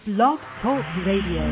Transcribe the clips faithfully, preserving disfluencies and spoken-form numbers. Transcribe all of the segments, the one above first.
Blog Talk Radio.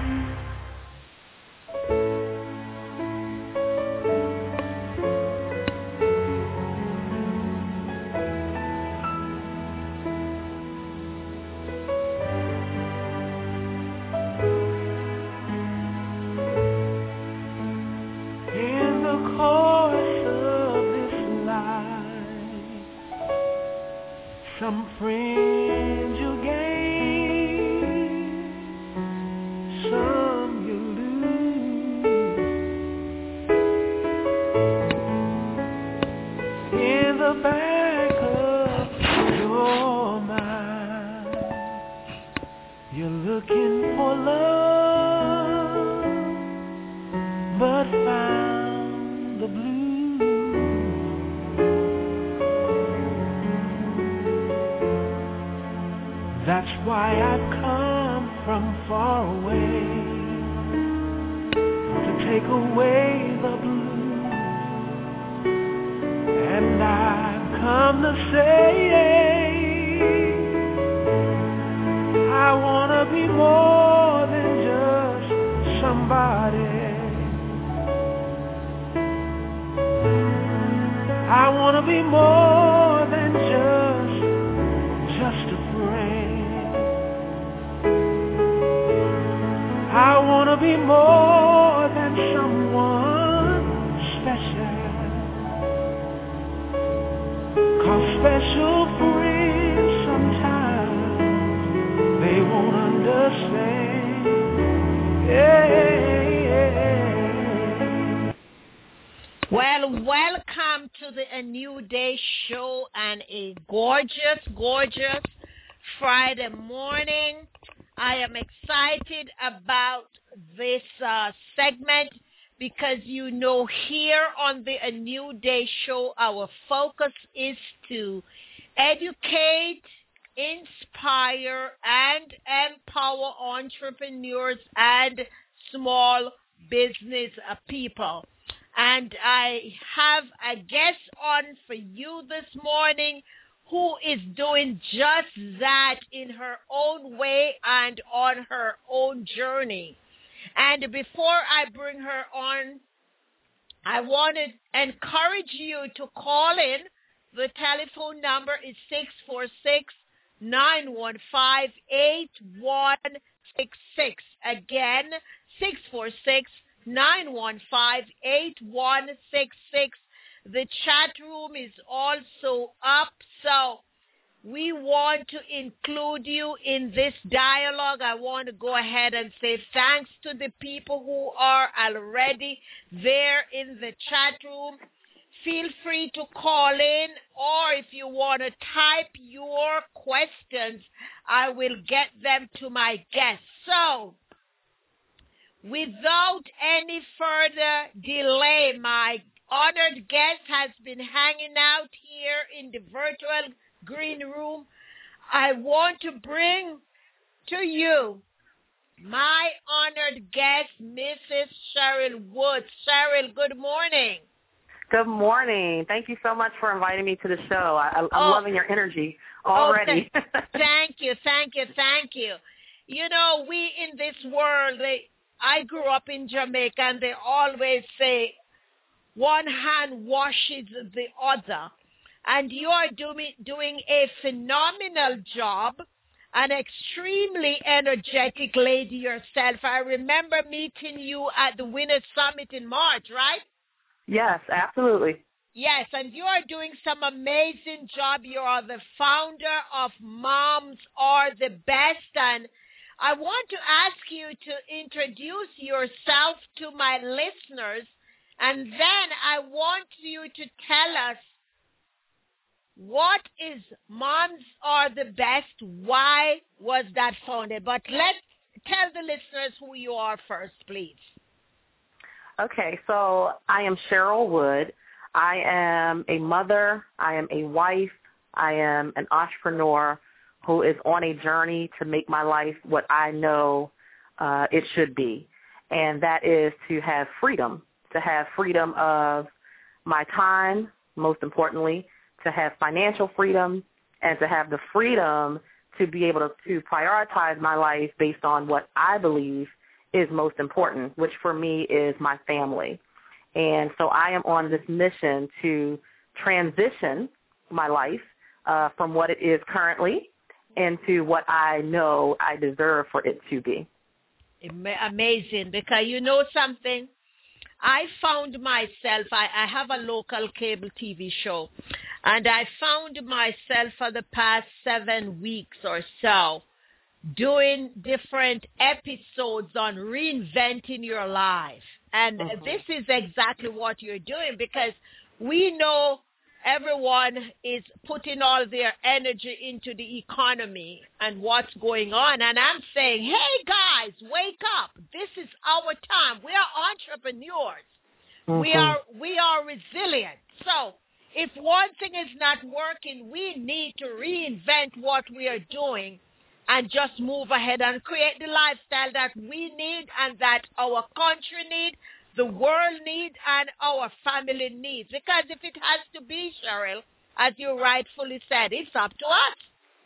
Friday morning. I am excited about this uh, segment because, you know, here on the A New Day Show, our focus is to educate, inspire, and empower entrepreneurs and small business uh, people. And I have a guest on for you this morning who is doing just that in her own way and on her own journey. And before I bring her on, I want to encourage you to call in. The telephone number is six four six, nine one five, eight one six six. Again, six four six, nine one five, eight one six six. The chat room is also up, so we want to include you in this dialogue. I want to go ahead and say thanks to the people who are already there in the chat room. Feel free to call in, or if you want to type your questions, I will get them to my guests. So, without any further delay, my honored guest has been hanging out here in the virtual green room. I want to bring to you my honored guest, Missus Cheryl Woods. Cheryl, good morning. Good morning. Thank you so much for inviting me to the show. I, I'm oh. loving your energy already. Oh, th- thank you, thank you, thank you. You know, we in this world, they, I grew up in Jamaica, and they always say, one hand washes the other. And you are doing, doing a phenomenal job, an extremely energetic lady yourself. I remember meeting you at the Winners Summit in March, right? Yes, absolutely. Yes, and you are doing some amazing job. You are the founder of Moms Are the Best. And I want to ask you to introduce yourself to my listeners. And then I want you to tell us, what is Moms Are the Best? Why was that founded? But let's tell the listeners who you are first, please. Okay, so I am Cheryl Wood. I am a mother. I am a wife. I am an entrepreneur who is on a journey to make my life what I know uh, it should be, and that is to have freedom. To have freedom of my time, most importantly, to have financial freedom, and to have the freedom to be able to, to prioritize my life based on what I believe is most important, which for me is my family. And so I am on this mission to transition my life uh, from what it is currently into what I know I deserve for it to be. Amazing, because you know something? I found myself, I, I have a local cable T V show, and I found myself for the past seven weeks or so doing different episodes on reinventing your life. And mm-hmm. this is exactly what you're doing, because we know everyone is putting all their energy into the economy and what's going on. And I'm saying, hey, guys, wake up. This is our time. We are entrepreneurs. Mm-hmm. We are we are resilient. So if one thing is not working, we need to reinvent what we are doing and just move ahead and create the lifestyle that we need and that our country needs, the world needs, and our family needs. Because if it has to be, Cheryl, as you rightfully said, it's up to us.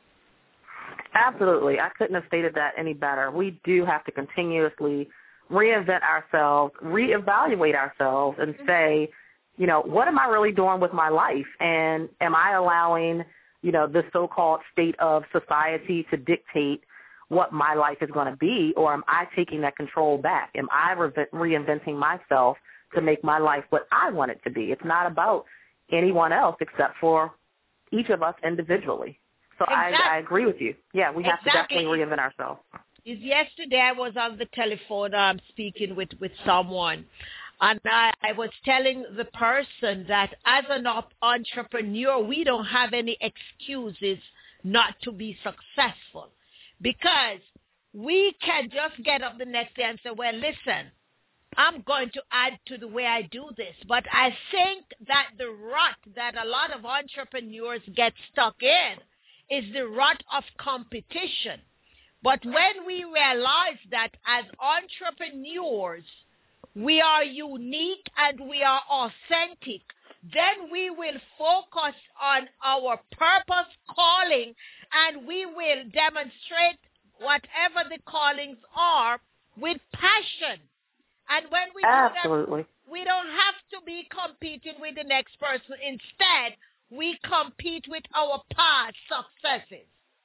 Absolutely. I couldn't have stated that any better. We do have to continuously reinvent ourselves, reevaluate ourselves, and mm-hmm. say, you know, what am I really doing with my life? And am I allowing, you know, the so-called state of society to dictate what my life is going to be, or am I taking that control back? Am I re- reinventing myself to make my life what I want it to be? It's not about anyone else except for each of us individually. So exactly. I, I agree with you. Yeah, we have exactly. to definitely reinvent ourselves. Yesterday I was on the telephone um, speaking with, with someone, and I, I was telling the person that as an op- entrepreneur, we don't have any excuses not to be successful, because we can just get up the next day and say, well, listen, I'm going to add to the way I do this. But I think that the rut that a lot of entrepreneurs get stuck in is the rut of competition. But when we realize that as entrepreneurs, we are unique and we are authentic, then we will focus on our purpose, calling, and we will demonstrate whatever the callings are with passion. And when we Absolutely. do that, we don't have to be competing with the next person. Instead, we compete with our past successes.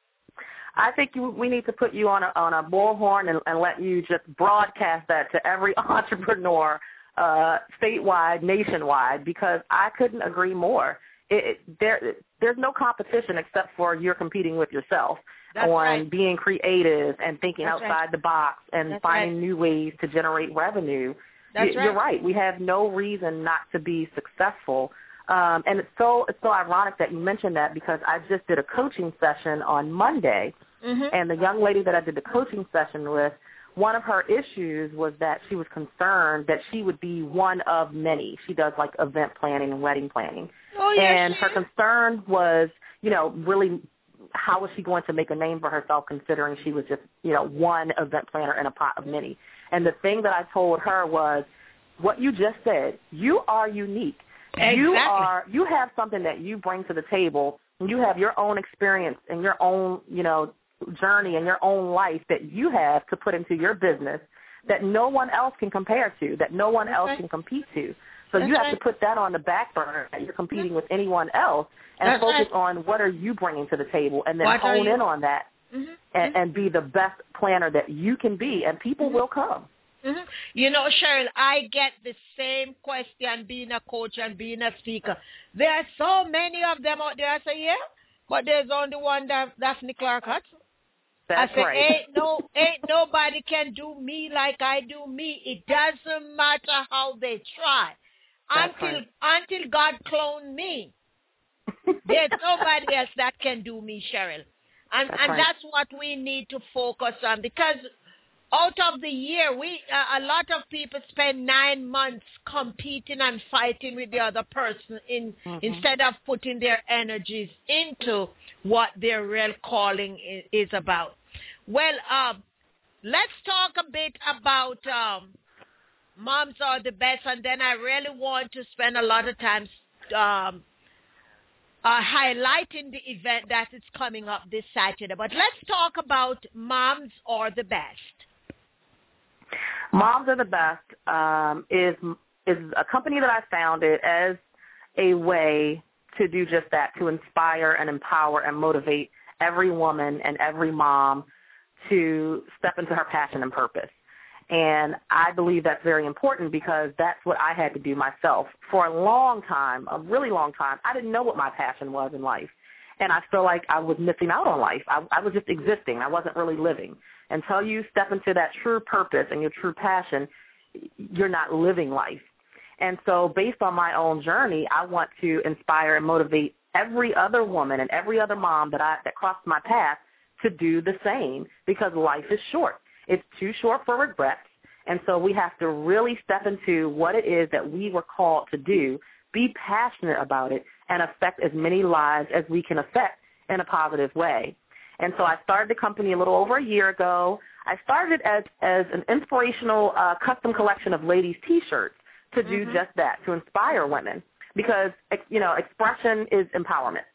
I think you, we need to put you on a, on a bullhorn and, and let you just broadcast that to every entrepreneur uh, statewide, nationwide, because I couldn't agree more. It, it, there, there's no competition except for you're competing with yourself That's on right. being creative and thinking That's outside right. the box and That's finding right. new ways to generate revenue. That's you, right. You're right. We have no reason not to be successful. Um, and it's so it's so ironic that you mentioned that, because I just did a coaching session on Monday, mm-hmm. and the young lady that I did the coaching session with, one of her issues was that she was concerned that she would be one of many. She does like event planning and wedding planning. Oh, yes, and her concern was, you know, really how was she going to make a name for herself, considering she was just, you know, one event planner in a pot of many. And the thing that I told her was, what you just said, you are unique. Exactly. You are you have something that you bring to the table. You have your own experience and your own, you know, journey and your own life that you have to put into your business that no one else can compare to, that no one That's else right. can compete to. So That's you have right. to put that on the back burner that you're competing mm-hmm. with anyone else, and That's focus right. on what are you bringing to the table, and then What hone in on that mm-hmm. and, and be the best planner that you can be, and people mm-hmm. will come. Mm-hmm. You know, Cheryl, I get the same question being a coach and being a speaker. There are so many of them out there. I say, yeah, but there's only one that Daphne Clark Hudson. That's I say, right. ain't, no, ain't nobody can do me like I do me. It doesn't matter how they try. That's until right. until God cloned me. There's nobody else that can do me, Cheryl. And, that's and right. that's what we need to focus on, because out of the year, we uh, a lot of people spend nine months competing and fighting with the other person in mm-hmm. instead of putting their energies into what their real calling is, is about. Well, um, let's talk a bit about um, moms are the best, and then I really want to spend a lot of time um, uh, highlighting the event that is coming up this Saturday. But let's talk about Moms Are the Best. Moms Are the Best um, is is a company that I founded as a way to do just that, to inspire and empower and motivate every woman and every mom to step into her passion and purpose. And I believe that's very important because that's what I had to do myself. For a long time, a really long time, I didn't know what my passion was in life. And I feel like I was missing out on life. I, I was just existing. I wasn't really living. Until you step into that true purpose and your true passion, you're not living life. And so based on my own journey, I want to inspire and motivate every other woman and every other mom that I that crossed my path to do the same, because life is short. It's too short for regrets. And so we have to really step into what it is that we were called to do, be passionate about it, and affect as many lives as we can affect in a positive way. And so I started the company a little over a year ago. I started as, as an inspirational uh, custom collection of ladies' T-shirts to do mm-hmm. just that, to inspire women, because, you know, expression is empowerment.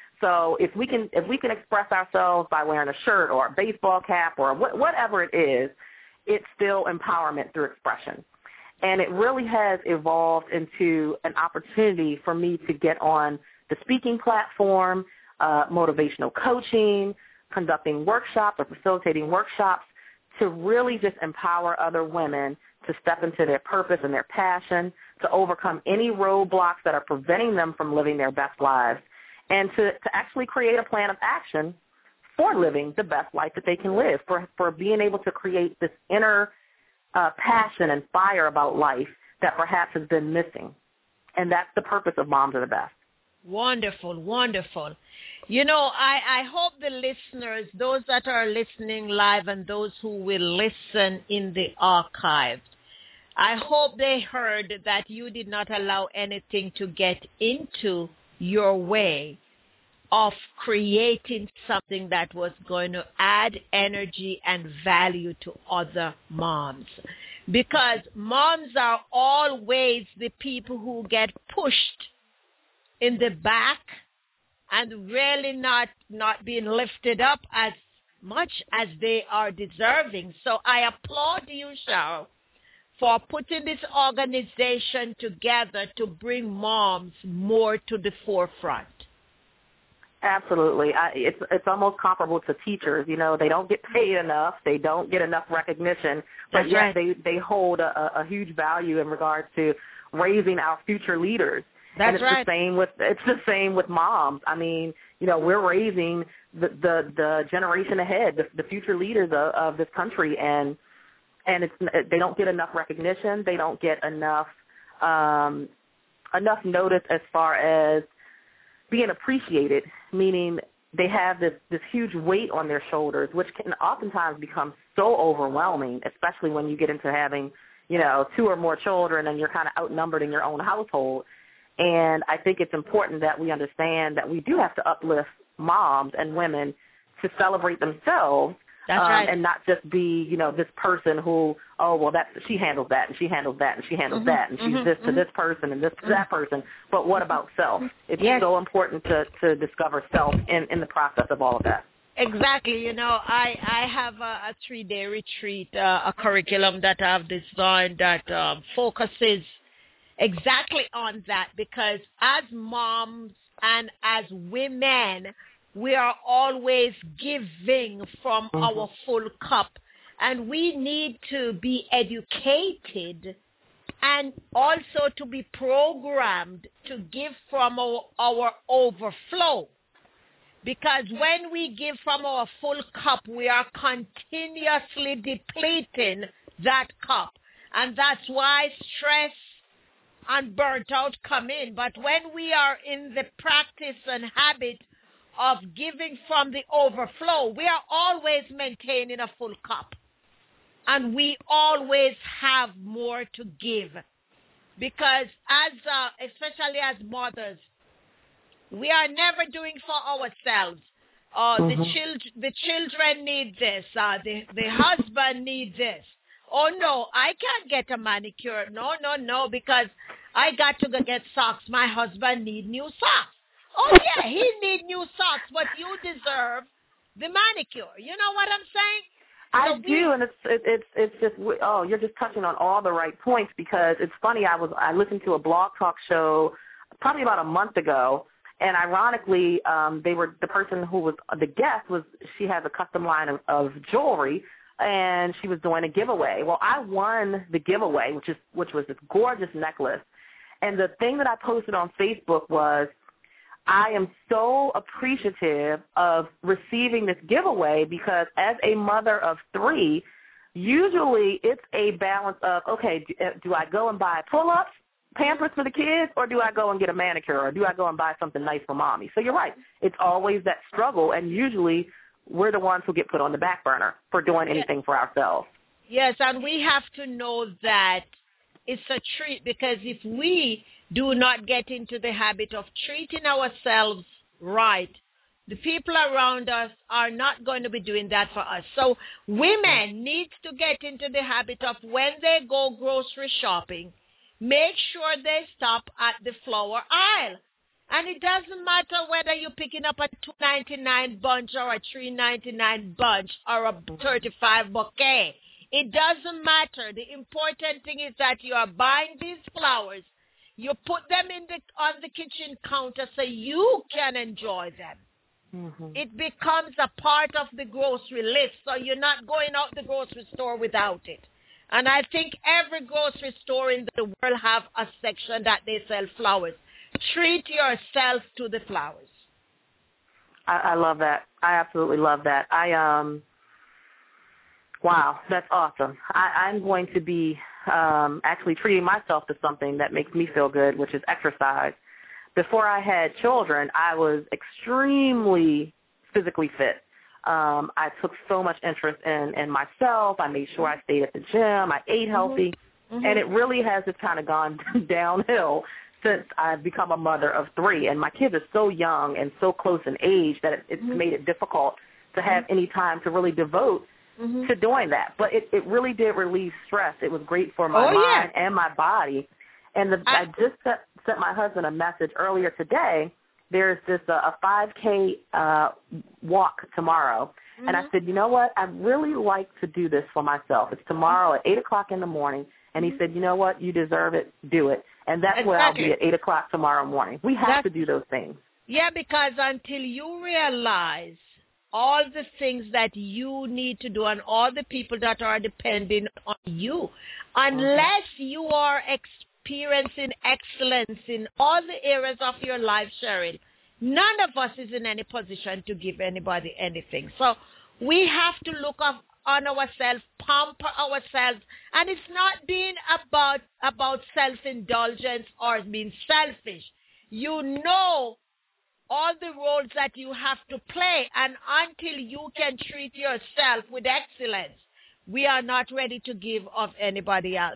So if we can if we can express ourselves by wearing a shirt or a baseball cap or wh- whatever it is, it's still empowerment through expression. And it really has evolved into an opportunity for me to get on the speaking platform, uh, motivational coaching, conducting workshops or facilitating workshops to really just empower other women to step into their purpose and their passion, to overcome any roadblocks that are preventing them from living their best lives, and to, to actually create a plan of action for living the best life that they can live, for, for being able to create this inner uh, passion and fire about life that perhaps has been missing. And that's the purpose of Moms Are the Best. Wonderful, wonderful. You know, I, I hope the listeners, those that are listening live and those who will listen in the archive, I hope they heard that you did not allow anything to get into your way of creating something that was going to add energy and value to other moms. Because moms are always the people who get pushed in the back and really not, not being lifted up as much as they are deserving. So I applaud you, Cheryl, for putting this organization together to bring moms more to the forefront. Absolutely. I, it's it's almost comparable to teachers. You know, they don't get paid enough. They don't get enough recognition. But That's yet right. they, they hold a, a huge value in regards to raising our future leaders. That's and it's right. the same with it's the same with moms. I mean, you know, we're raising the the, the generation ahead, the, the future leaders of, of this country, and and it's they don't get enough recognition. They don't get enough um, enough notice as far as being appreciated, meaning they have this, this huge weight on their shoulders, which can oftentimes become so overwhelming, especially when you get into having, you know, two or more children and you're kind of outnumbered in your own household. And I think it's important that we understand that we do have to uplift moms and women to celebrate themselves. That's um, right. And not just be, you know, this person who, oh, well, that's, she handles that, and she handles that, and she handles mm-hmm, that, and she's mm-hmm, this mm-hmm. to this person and this to that person. But what about self? It's yes. so important to, to discover self in, in the process of all of that. Exactly. You know, I, I have a, a three-day retreat, uh, a curriculum that I've designed that um, focuses exactly on that, because as moms and as women, we are always giving from mm-hmm. our full cup, and we need to be educated and also to be programmed to give from our, our overflow. Because when we give from our full cup, we are continuously depleting that cup. And that's why stress and burnt out come in. But when we are in the practice and habit of giving from the overflow, we are always maintaining a full cup. And we always have more to give. Because as, uh, especially as mothers, we are never doing for ourselves. Uh, mm-hmm. the, chil- the children need this. Uh, the, the husband needs this. Oh, no, I can't get a manicure. No, no, no, because I got to go get socks. My husband needs new socks. Oh, yeah, he need new socks, but you deserve the manicure. You know what I'm saying? I so do, we, and it's it, it's it's just oh, you're just touching on all the right points because it's funny. I was I listened to a blog talk show probably about a month ago, and ironically, um, they were the person who was the guest was she has a custom line of, of jewelry, and she was doing a giveaway. Well, I won the giveaway, which is which was this gorgeous necklace, and the thing that I posted on Facebook was, I am so appreciative of receiving this giveaway because as a mother of three, usually it's a balance of, okay, do, do I go and buy pull-ups, Pampers for the kids, or do I go and get a manicure, or do I go and buy something nice for mommy? So you're right. It's always that struggle, and usually we're the ones who get put on the back burner for doing anything yes. for ourselves. Yes, and we have to know that it's a treat because if we do not get into the habit of treating ourselves right, the people around us are not going to be doing that for us. So women need to get into the habit of when they go grocery shopping, make sure they stop at the flower aisle. And it doesn't matter whether you're picking up a two ninety-nine bunch or a three ninety-nine bunch or a thirty-five bouquet. It doesn't matter. The important thing is that you are buying these flowers. You put them in the on the kitchen counter so you can enjoy them. Mm-hmm. It becomes a part of the grocery list, so you're not going out the grocery store without it. And I think every grocery store in the world have a section that they sell flowers. Treat yourself to the flowers. I, I love that. I absolutely love that. I um. Wow, that's awesome. I, I'm going to be um, actually treating myself to something that makes me feel good, which is exercise. Before I had children, I was extremely physically fit. Um, I took so much interest in, in myself. I made sure I stayed at the gym. I ate healthy. Mm-hmm. And it really has just kind of gone downhill since I've become a mother of three. And my kids are so young and so close in age that it, it's mm-hmm. made it difficult to have any time to really devote Mm-hmm. to doing that. But it, it really did relieve stress. It was great for my oh, mind yeah. and my body. And the, I, I just sent, sent my husband a message earlier today. There's this uh, a five K uh, walk tomorrow. Mm-hmm. And I said, you know what? I'd really like to do this for myself. It's tomorrow at eight o'clock in the morning. And mm-hmm. he said, you know what? You deserve it. Do it. And that's exactly. where I'll be at eight o'clock tomorrow morning. We have that's, to do those things. Yeah, because until you realize all the things that you need to do and all the people that are depending on you. Unless you are experiencing excellence in all the areas of your life, Cheryl, none of us is in any position to give anybody anything. So we have to look up on ourselves, pamper ourselves, and it's not being about, about self-indulgence or being selfish. You know all the roles that you have to play, and until you can treat yourself with excellence, we are not ready to give of anybody else.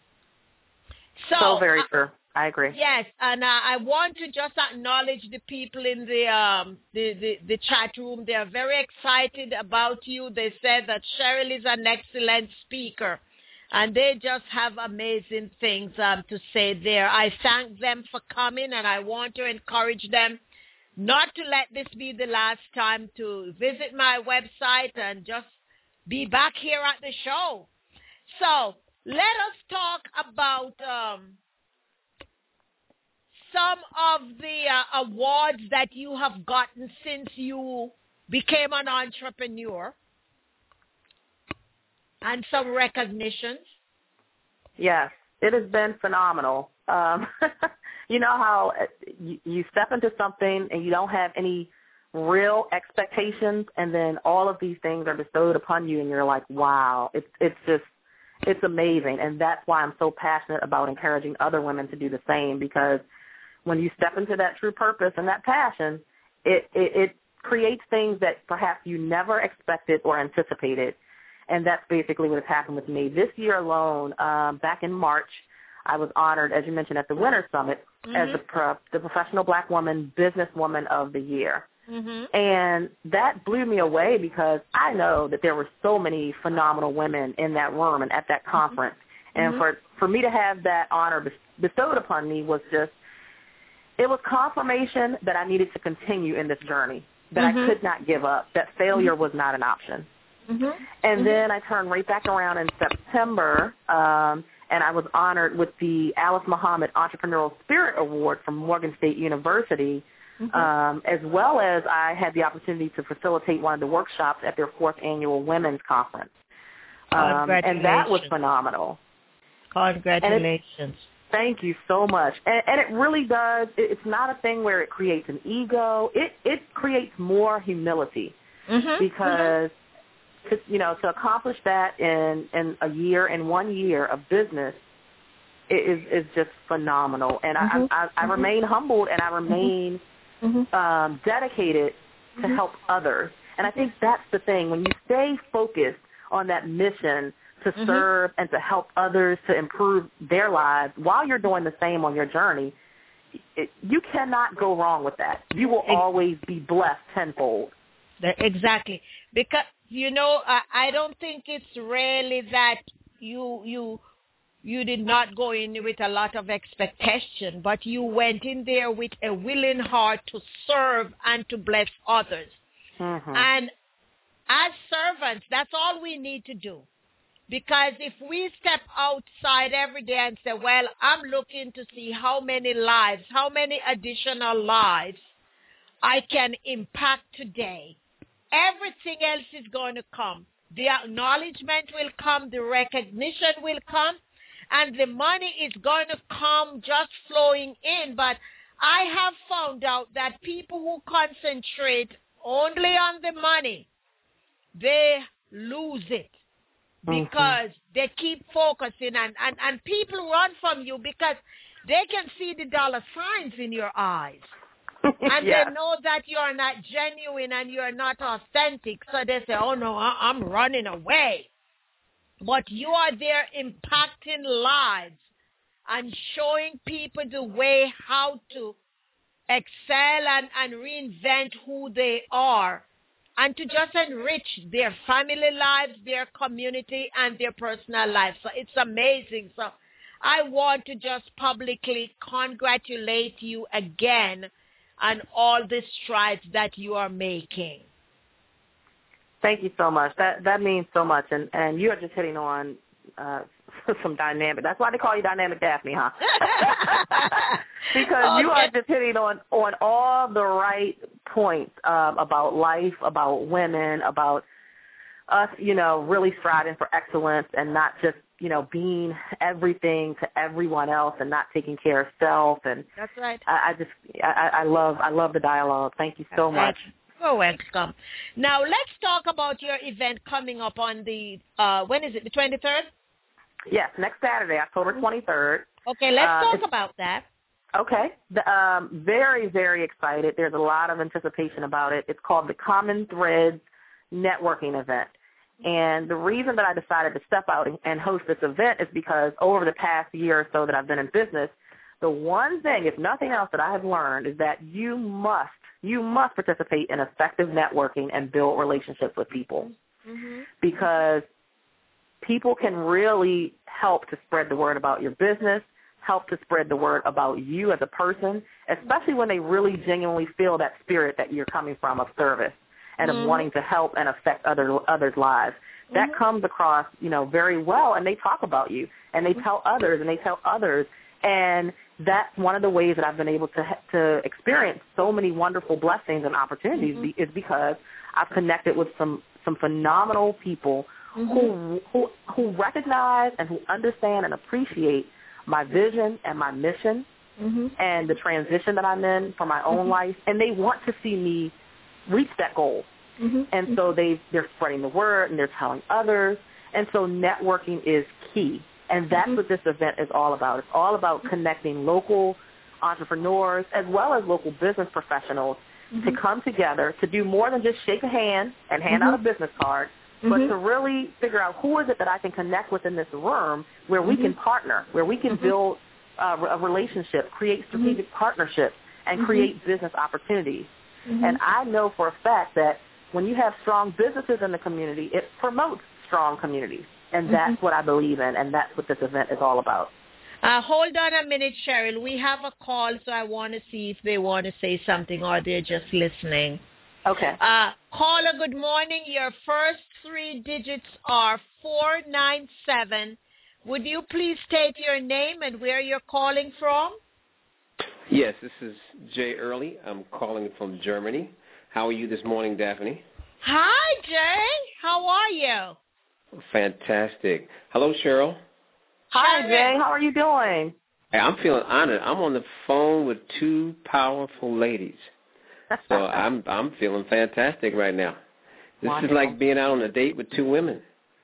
So, so very uh, true. I agree. Yes, and uh, I want to just acknowledge the people in the, um, the, the, the chat room. They are very excited about you. They said that Cheryl is an excellent speaker, and they just have amazing things um, to say there. I thank them for coming, and I want to encourage them not to let this be the last time to visit my website and just be back here at the show. So let us talk about um, some of the uh, awards that you have gotten since you became an entrepreneur and some recognitions. Yes, it has been phenomenal. Um, you know how you, you step into something and you don't have any real expectations, and then all of these things are bestowed upon you, and you're like, wow, it's it's just, it's amazing. And that's why I'm so passionate about encouraging other women to do the same, because when you step into that true purpose and that passion, it, it, it creates things that perhaps you never expected or anticipated. And that's basically what has happened with me. This year alone, um, back in March, I was honored, as you mentioned, at the Winter Summit mm-hmm. as the, pro, the Professional Black Woman Businesswoman of the Year. Mm-hmm. And that blew me away because I know that there were so many phenomenal women in that room and at that conference. Mm-hmm. And for, for me to have that honor bestowed upon me was just, it was confirmation that I needed to continue in this journey, that mm-hmm. I could not give up, that failure mm-hmm. was not an option. Mm-hmm. And mm-hmm. then I turned right back around in September, um, and I was honored with the Alice Muhammad Entrepreneurial Spirit Award from Morgan State University, mm-hmm. um, as well as I had the opportunity to facilitate one of the workshops at their fourth annual Women's Conference. Um, and that was phenomenal. Congratulations. Thank you so much. And, and it really does. It, it's not a thing where it creates an ego. It, it creates more humility mm-hmm. because – To, you know, to accomplish that in, in a year, in one year of business, it is, is just phenomenal. And mm-hmm. I, I, I mm-hmm. remain humbled and I remain mm-hmm. um, dedicated to mm-hmm. help others. And I think that's the thing. When you stay focused on that mission to mm-hmm. serve and to help others to improve their lives while you're doing the same on your journey, it, you cannot go wrong with that. You will always be blessed tenfold. Exactly. Because, you know, I, I don't think it's really that you you you did not go in with a lot of expectation, but you went in there with a willing heart to serve and to bless others. Mm-hmm. And as servants, that's all we need to do. Because if we step outside every day and say, well, I'm looking to see how many lives, how many additional lives I can impact today, everything else is going to come. The acknowledgement will come, the recognition will come, and the money is going to come just flowing in. But I have found out that people who concentrate only on the money, they lose it because mm-hmm. they keep focusing, and, and, and people run from you because they can see the dollar signs in your eyes. And yeah. they know that you're not genuine and you're not authentic. So they say, oh, no, I- I'm running away. But you are there impacting lives and showing people the way how to excel and, and reinvent who they are and to just enrich their family lives, their community, and their personal lives. So it's amazing. So I want to just publicly congratulate you again and all the strides that you are making. Thank you so much. That that means so much, and and you are just hitting on uh, some dynamic. That's why they call you Dynamic Daphne, huh? Because okay. you are just hitting on on all the right points um, about life, about women, about us, you know, really striving for excellence and not just, you know, being everything to everyone else and not taking care of self. And that's right. I, I just, I, I love, I love the dialogue. Thank you so much. You're welcome. Now let's talk about your event coming up on the, uh, when is it, the twenty-third? Yes, next Saturday, October twenty-third. Okay, let's uh, talk about that. Okay. The, um, very, very excited. There's a lot of anticipation about it. It's called the Common Threads Networking Event. And the reason that I decided to step out and host this event is because over the past year or so that I've been in business, the one thing, if nothing else, that I have learned is that you must, you must participate in effective networking and build relationships with people. Mm-hmm. Because people can really help to spread the word about your business, help to spread the word about you as a person, especially when they really genuinely feel that spirit that you're coming from of service and mm-hmm. of wanting to help and affect other others' lives. Mm-hmm. That comes across, you know, very well, and they talk about you, and they tell others, and they tell others, and that's one of the ways that I've been able to to experience so many wonderful blessings and opportunities mm-hmm. is because I've connected with some some phenomenal people mm-hmm. who who who recognize and who understand and appreciate my vision and my mission mm-hmm. and the transition that I'm in for my own mm-hmm. life, and they want to see me reach that goal. Mm-hmm. And so they, they're spreading the word and they're telling others, and so networking is key. And that's mm-hmm. what this event is all about. It's all about connecting local entrepreneurs as well as local business professionals mm-hmm. to come together to do more than just shake a hand and hand mm-hmm. out a business card, but mm-hmm. to really figure out who is it that I can connect with in this room where we mm-hmm. can partner, where we can mm-hmm. build uh, a relationship, create strategic mm-hmm. partnerships, and mm-hmm. create business opportunities. Mm-hmm. And I know for a fact that when you have strong businesses in the community, it promotes strong communities. And that's mm-hmm. what I believe in, and that's what this event is all about. Uh, hold on a minute, Cheryl. We have a call, so I want to see if they want to say something or they're just listening. Okay. Uh, caller, good morning. Your first three digits are four nine seven. Would you please state your name and where you're calling from? Yes, this is Jay Early. I'm calling from Germany. How are you this morning, Daphne? Hi, Jay. How are you? Fantastic. Hello, Cheryl. Hi, Cheryl. Jay. How are you doing? Hey, I'm feeling honored. I'm on the phone with two powerful ladies. So I'm I'm feeling fantastic right now. This Wonderful. is like being out on a date with two women.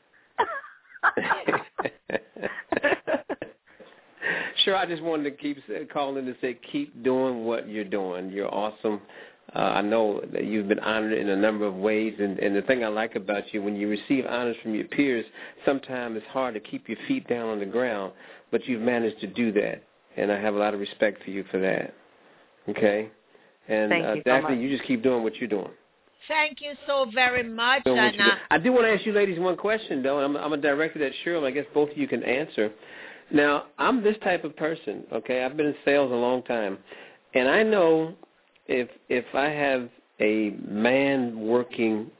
Sure, I just wanted to keep calling to say keep doing what you're doing. You're awesome. Uh, I know that you've been honored in a number of ways, and, and the thing I like about you, when you receive honors from your peers, sometimes it's hard to keep your feet down on the ground, but you've managed to do that, and I have a lot of respect for you for that. Okay? And Thank uh, you so Daphne, much. you just keep doing what you're doing. Thank you so very much. Doing what And, you're doing. uh, I do want to ask you ladies one question, though, and I'm, I'm going to direct it at Cheryl. I guess both of you can answer. Now, I'm this type of person, okay? I've been in sales a long time, and I know if if I have a man working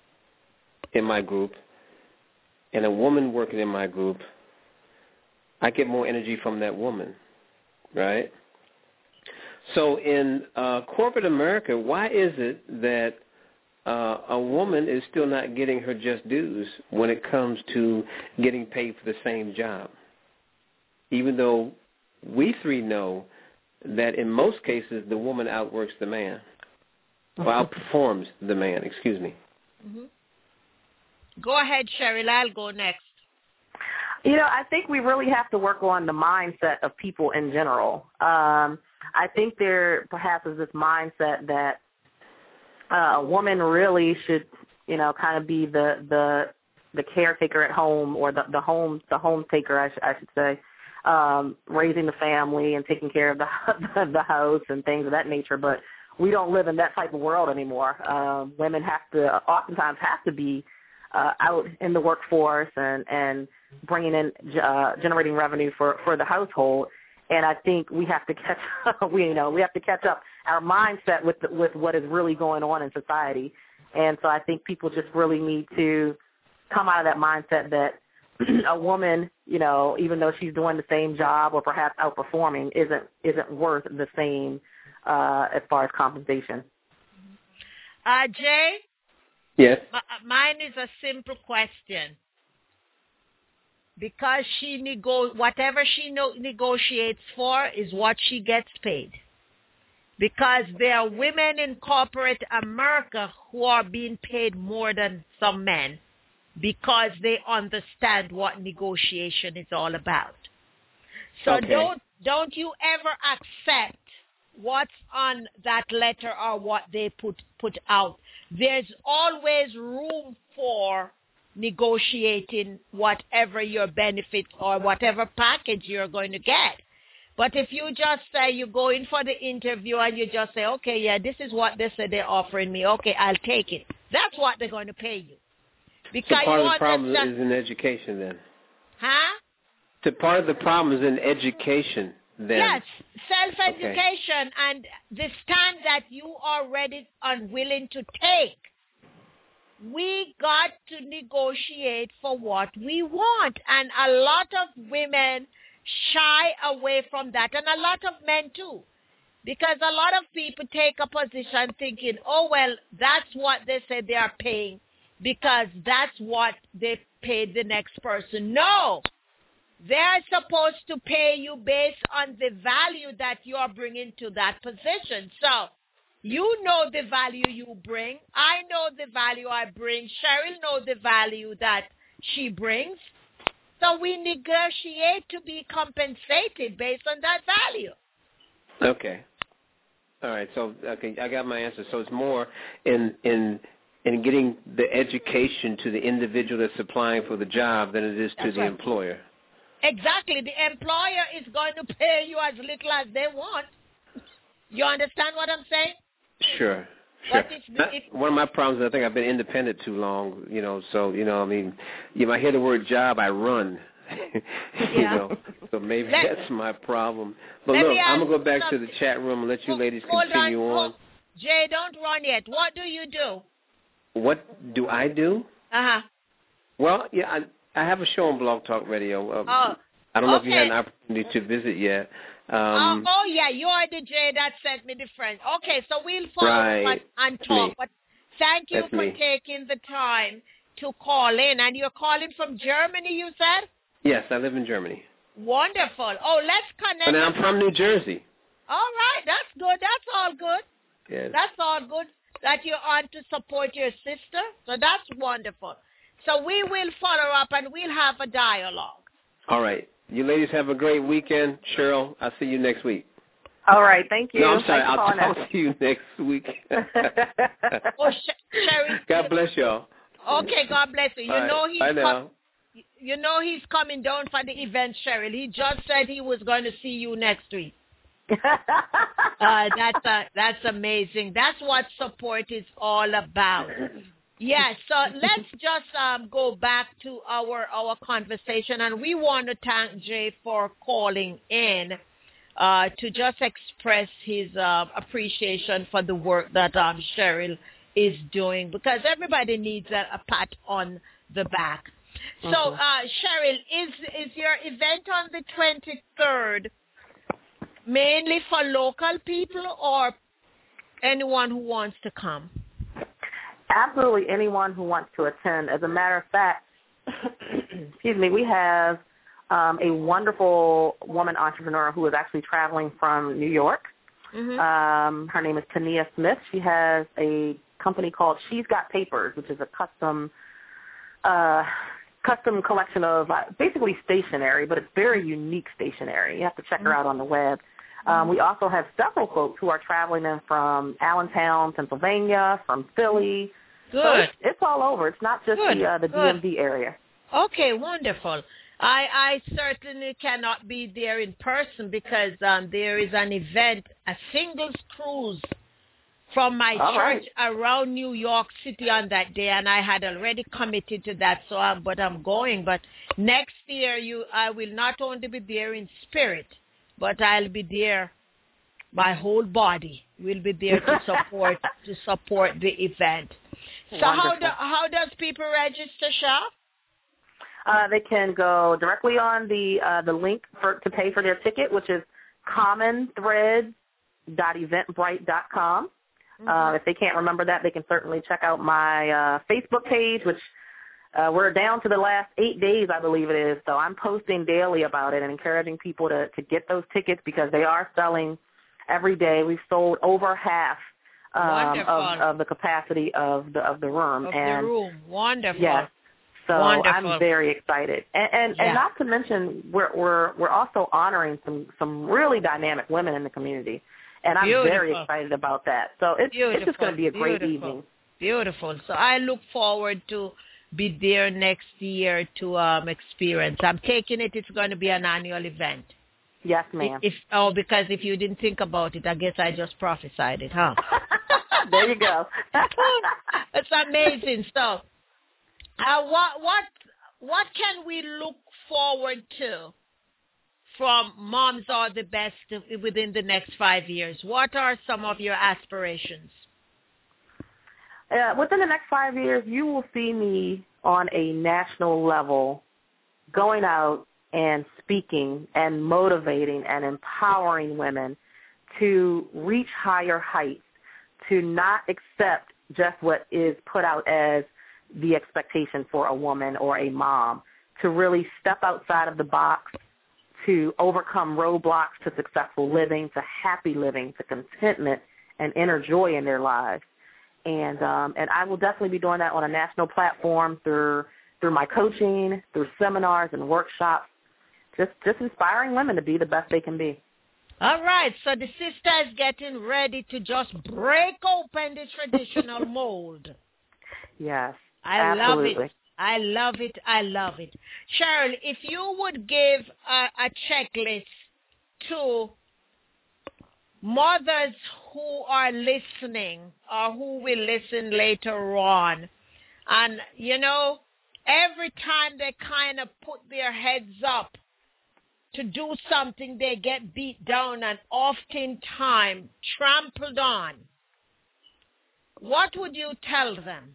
in my group and a woman working in my group, I get more energy from that woman, right? So in uh, corporate America, why is it that uh, a woman is still not getting her just dues when it comes to getting paid for the same job? Even though we three know that in most cases the woman outworks the man, or outperforms the man, excuse me. mm-hmm. Go ahead, Cheryl. I'll go next. You know, I think we really have to work on the mindset of people in general. Um, I think there perhaps is this mindset that uh, a woman really should, you know, kind of be the the the caretaker at home, or the the home the home taker, I, sh- I should say, um, raising the family and taking care of the the house and things of that nature. But we don't live in that type of world anymore. Um, women have to oftentimes have to be uh, out in the workforce and and bringing in uh, generating revenue for, for the household. And I think we have to catch up, we, you know, we have to catch up our mindset with the, with what is really going on in society. And so I think people just really need to come out of that mindset that a woman, you know, even though she's doing the same job or perhaps outperforming, isn't isn't worth the same uh, as far as compensation. Uh, Jay? Yes. M- mine is a simple question. Because she nego- whatever she no- negotiates for is what she gets paid. Because there are women in corporate America who are being paid more than some men because they understand what negotiation is all about. So Okay. don't don't you ever accept what's on that letter or what they put put out. There's always room for negotiating whatever your benefit or whatever package you're going to get. But if you just say you go in for the interview and you just say, okay, yeah, this is what they said they're offering me. Okay, I'll take it. That's what they're going to pay you. Because So part you of the problem understand- is in education then. Huh? So part of the problem is in education then. Yes, self-education okay. and the stand that you are ready and willing to take. We got to negotiate for what we want. And a lot of women shy away from that, and a lot of men too. Because a lot of people take a position thinking, oh, well, that's what they said they are paying because that's what they paid the next person. No. They're supposed to pay you based on the value that you are bringing to that position. So you know the value you bring. I know the value I bring. Cheryl knows the value that she brings. So we negotiate to be compensated based on that value. Okay. All right. So okay, I got my answer. So it's more in in in getting the education to the individual that's applying for the job than it is to That's the right. employer. Exactly. The employer is going to pay you as little as they want. You understand what I'm saying? Sure. Sure. But if, Not, if, one of my problems is I think I've been independent too long, you know, so, you know, I mean, you know, I hear the word job, I run. you Yeah. know, so maybe Let- that's my problem. But Let look, me I'm ask going to go back to something. the chat room and let you Ho- ladies hold continue on. on. Hold- Jay, don't run yet. What do you do? What do I do? Uh-huh. Well, yeah, I, I have a show on Blog Talk Radio. Uh, Oh, I don't know if you had okay. an opportunity to visit yet. Oh, Um, oh, yeah, you're the Jay that sent me the friend. Okay, so we'll follow up Right. and, and That's talk. me. But thank you That's for me. taking the time to call in. And you're calling from Germany, you said? yes, I live in Germany. Wonderful. Oh, let's connect. But now I'm from New Jersey. All right, that's good. That's all good. Yes. That's all good that you're on to support your sister. So that's wonderful. So we will follow up and we'll have a dialogue. All right. You ladies have a great weekend. Cheryl, I'll see you next week. All right. Thank you. No, I'm sorry. Thanks for I'll calling talk to you next week. Oh, Sh- Sherry. God bless y'all. Okay, God bless you. You Bye. know he's Bye now. com- you know he's coming down for the event, Cheryl. He just said he was going to see you next week. Uh, that's uh, that's amazing. That's what support is all about. Yeah, so let's just um, go back to our our conversation, and we want to thank Jay for calling in uh, to just express his uh, appreciation for the work that um, Cheryl is doing, because everybody needs a, a pat on the back. So, uh, Cheryl, is is your event on the twenty-third mainly for local people or anyone who wants to come? Absolutely anyone who wants to attend. As a matter of fact, excuse me, we have um, a wonderful woman entrepreneur who is actually traveling from New York. Mm-hmm. Um, her name is Tania Smith. She has a company called She's Got Papers, which is a custom uh, custom collection of uh, basically stationery, but it's very unique stationery. You have to check her out on the web. Um, we also have several folks who are traveling in from Allentown, Pennsylvania, from Philly. Good. So it's, it's all over. It's not just Good. the uh, the Good. D M V area. Okay, wonderful. I, I certainly cannot be there in person because um, there is an event, a singles cruise from my All church right. around New York City on that day, and I had already committed to that, so I'm, but I'm going. But next year, you, I will not only be there in spirit, but I'll be there. My whole body will be there to support to support the event. So how do, how does people register, Sha? Uh, they can go directly on the uh, the link for, to pay for their ticket, which is common threads dot eventbrite dot com. Mm-hmm. Uh, if they can't remember that, they can certainly check out my uh, Facebook page, which uh, we're down to the last eight days, I believe it is. So I'm posting daily about it and encouraging people to, to get those tickets because they are selling every day. We've sold over half um, of, of the capacity of the of the room. Of and the room. Wonderful. Yes. So Wonderful. I'm very excited, and and, Yeah. and not to mention we're we're we're also honoring some some really dynamic women in the community, and I'm Beautiful. very excited about that. So it's it's just going to be a great Beautiful. evening. Beautiful. So I look forward to be there next year to um, experience. I'm taking it. It's going to be an annual event. Yes, ma'am. If oh, because if you didn't think about it, I guess I just prophesied it, huh? There you go. It's amazing. So. Uh, what what what can we look forward to from Moms Are the Best within the next five years? What are some of your aspirations? Uh, within the next five years, you will see me on a national level going out and speaking and motivating and empowering women to reach higher heights, to not accept just what is put out as the expectation for a woman or a mom, to really step outside of the box, to overcome roadblocks to successful living, to happy living, to contentment and inner joy in their lives. And um, and I will definitely be doing that on a national platform through through my coaching, through seminars and workshops, just just inspiring women to be the best they can be. All right, so the sister is getting ready to just break open the traditional mold. Yes. I Absolutely. love it. I love it. I love it. Cheryl, if you would give a, a checklist to mothers who are listening or who will listen later on, and, you know, every time they kind of put their heads up to do something, they get beat down and oftentimes trampled on. What would you tell them?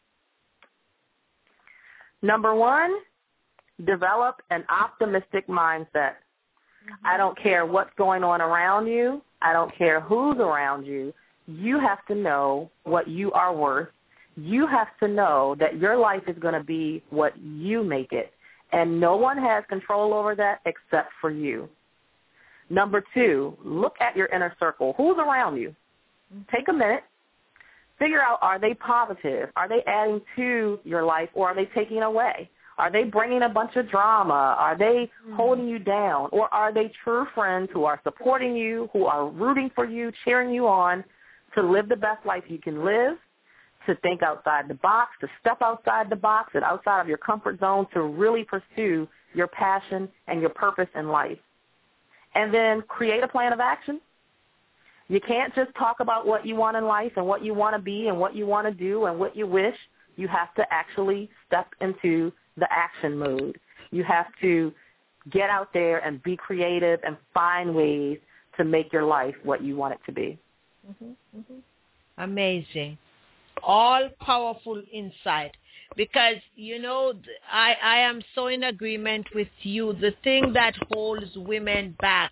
Number one, develop an optimistic mindset. Mm-hmm. I don't care what's going on around you. I don't care who's around you. You have to know what you are worth. You have to know that your life is going to be what you make it, and no one has control over that except for you. Number two, look at your inner circle. Who's around you? Take a minute. Figure out, are they positive? Are they adding to your life, or are they taking away? Are they bringing a bunch of drama? Are they mm-hmm. holding you down? Or are they true friends who are supporting you, who are rooting for you, cheering you on to live the best life you can live, to think outside the box, to step outside the box and outside of your comfort zone to really pursue your passion and your purpose in life? And then create a plan of action. You can't just talk about what you want in life and what you want to be and what you want to do and what you wish. You have to actually step into the action mode. You have to get out there and be creative and find ways to make your life what you want it to be. Mm-hmm, mm-hmm. Amazing. All powerful insight. Because, you know, I, I am so in agreement with you. The thing that holds women back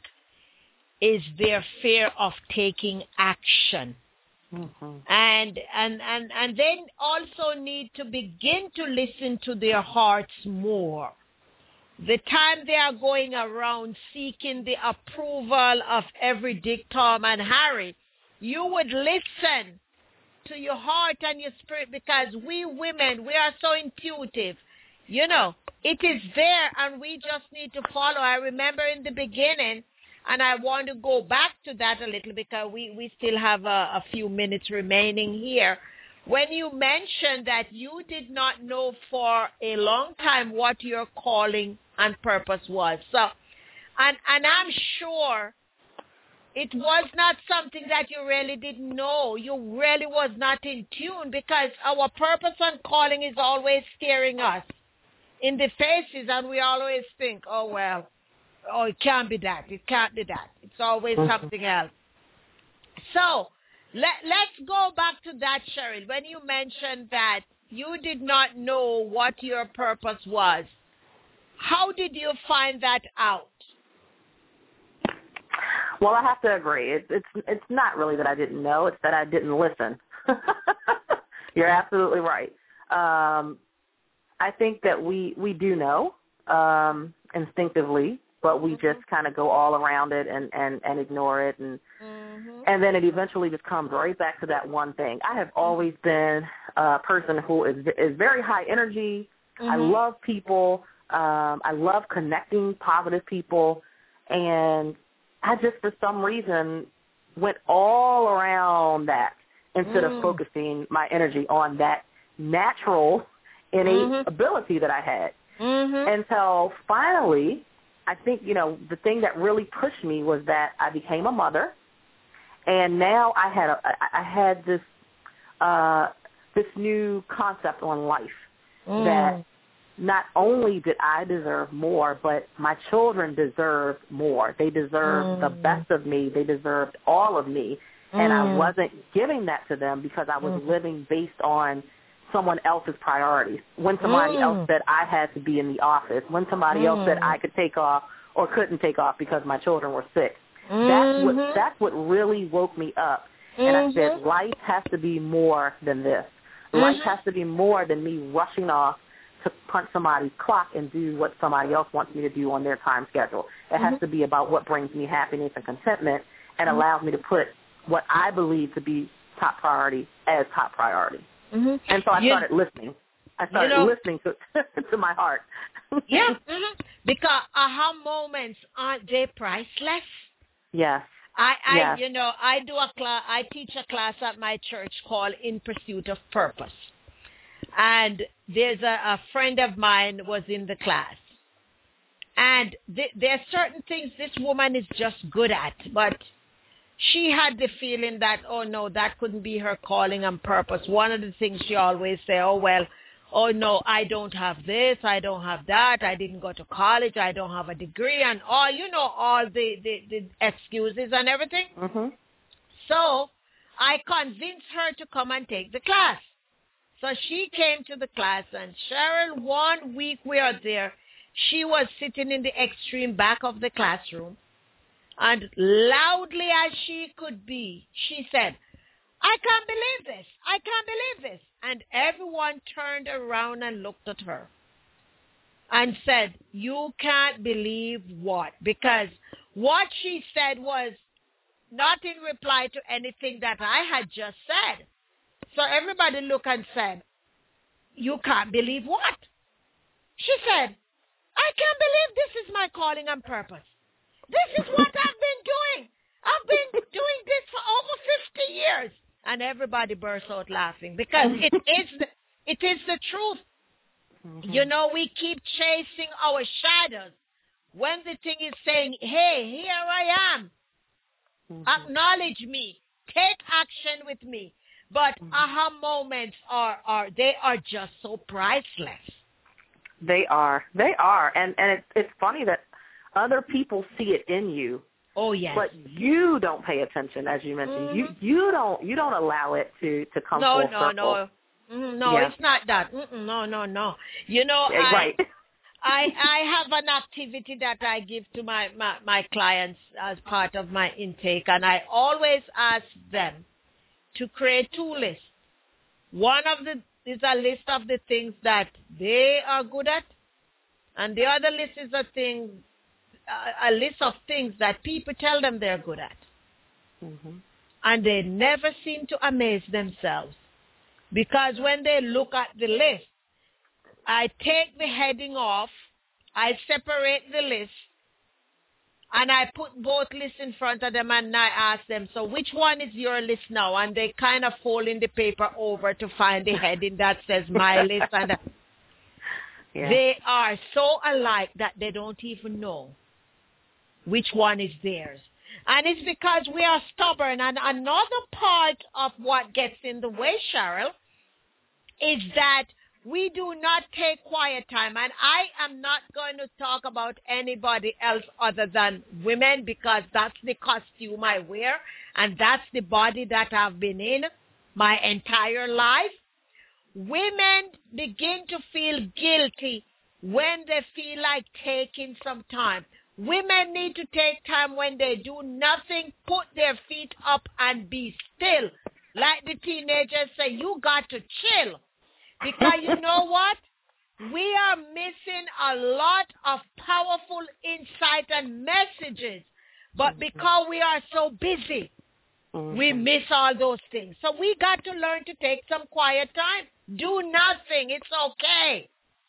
is their fear of taking action. Mm-hmm. And, and, and, and they also need to begin to listen to their hearts more. The time they are going around seeking the approval of every Dick, Tom, and Harry, you would listen to your heart and your spirit, because we women, we are so intuitive. You know, it is there and we just need to follow. I remember in the beginning, and I want to go back to that a little because we, we still have a, a few minutes remaining here. When you mentioned that you did not know for a long time what your calling and purpose was. So, and, and I'm sure it was not something that you really didn't know. You really was not in tune, because our purpose and calling is always staring us in the faces, and we always think, oh, well, oh, it can't be that. It can't be that. It's always mm-hmm. something else. So let, let's go back to that, Cheryl. When you mentioned that you did not know what your purpose was, how did you find that out? Well, I have to agree. It, it's it's not really that I didn't know. It's that I didn't listen. You're absolutely right. Um, I think that we, we do know um, instinctively, but we mm-hmm. just kind of go all around it and, and, and ignore it. And mm-hmm. and then it eventually just comes right back to that one thing. I have always been a person who is is very high energy. Mm-hmm. I love people. Um, I love connecting positive people. And I just, for some reason, went all around that instead mm. of focusing my energy on that natural, innate mm-hmm. ability that I had. Mm-hmm. Until finally, I think, you know, the thing that really pushed me was that I became a mother, and now I had a, I had this uh, this new concept on life mm. that not only did I deserve more, but my children deserved more. They deserved mm. the best of me. They deserved all of me. Mm. And I wasn't giving that to them because I was mm. living based on someone else's priorities. When somebody mm. else said I had to be in the office, when somebody mm. else said I could take off or couldn't take off because my children were sick. Mm-hmm. That's what that's what really woke me up. Mm-hmm. And I said, life has to be more than this. Mm-hmm. Life has to be more than me rushing off to punch somebody's clock and do what somebody else wants me to do on their time schedule. It mm-hmm. has to be about what brings me happiness and contentment and mm-hmm. allows me to put what I believe to be top priority as top priority. Mm-hmm. And so I you, started listening. I started you know, listening to to my heart. yeah, mm-hmm. because aha moments, aren't they priceless? Yes. I, I yes. you know, I do a class, I teach a class at my church called In Pursuit of Purpose. And there's a, a friend of mine was in the class. And th- there are certain things this woman is just good at, but she had the feeling that, oh, no, that couldn't be her calling and purpose. One of the things she always say, oh, well, oh, no, I don't have this, I don't have that, I didn't go to college, I don't have a degree, and all, you know, all the, the, the excuses and everything. Mm-hmm. So I convinced her to come and take the class. So she came to the class, and Cheryl, one week we are there, she was sitting in the extreme back of the classroom, and loudly as she could be, she said, I can't believe this. I can't believe this. And everyone turned around and looked at her and said, you can't believe what? Because what she said was not in reply to anything that I had just said. So everybody looked and said, you can't believe what? She said, I can't believe this is my calling and purpose. This is what I've been doing. I've been doing this for over fifty years. And everybody burst out laughing because it is the, it is the truth. Mm-hmm. You know, we keep chasing our shadows when the thing is saying, hey, here I am. Mm-hmm. Acknowledge me. Take action with me. But mm-hmm. aha moments are, are they are just so priceless. They are. They are. And and it's it's funny that other people see it in you. Oh yes. But you don't pay attention, as you mentioned. Mm-hmm. You you don't you don't allow it to, to come no, full no, circle. No, no, no, yeah. It's not that. Mm-mm, no, no, no. You know, yeah, I, right. I I have an activity that I give to my, my, my clients as part of my intake, and I always ask them to create two lists. One of the is a list of the things that they are good at, and the other list is a thing. A list of things that people tell them they're good at. Mm-hmm. And they never seem to amaze themselves. Because when they look at the list, I take the heading off, I separate the list, and I put both lists in front of them and I ask them, so which one is your list now? And they kind of fold in the paper over to find the heading that says my list. And yeah. They are so alike that they don't even know which one is theirs. And it's because we are stubborn. And another part of what gets in the way, Cheryl, is that we do not take quiet time. And I am not going to talk about anybody else other than women, because that's the costume I wear, and that's the body that I've been in my entire life. Women begin to feel guilty when they feel like taking some time. Women need to take time when they do nothing, put their feet up and be still. Like the teenagers say, you got to chill. Because you know what? We are missing a lot of powerful insight and messages. But because we are so busy, mm-hmm. we miss all those things. So we got to learn to take some quiet time. Do nothing. It's okay.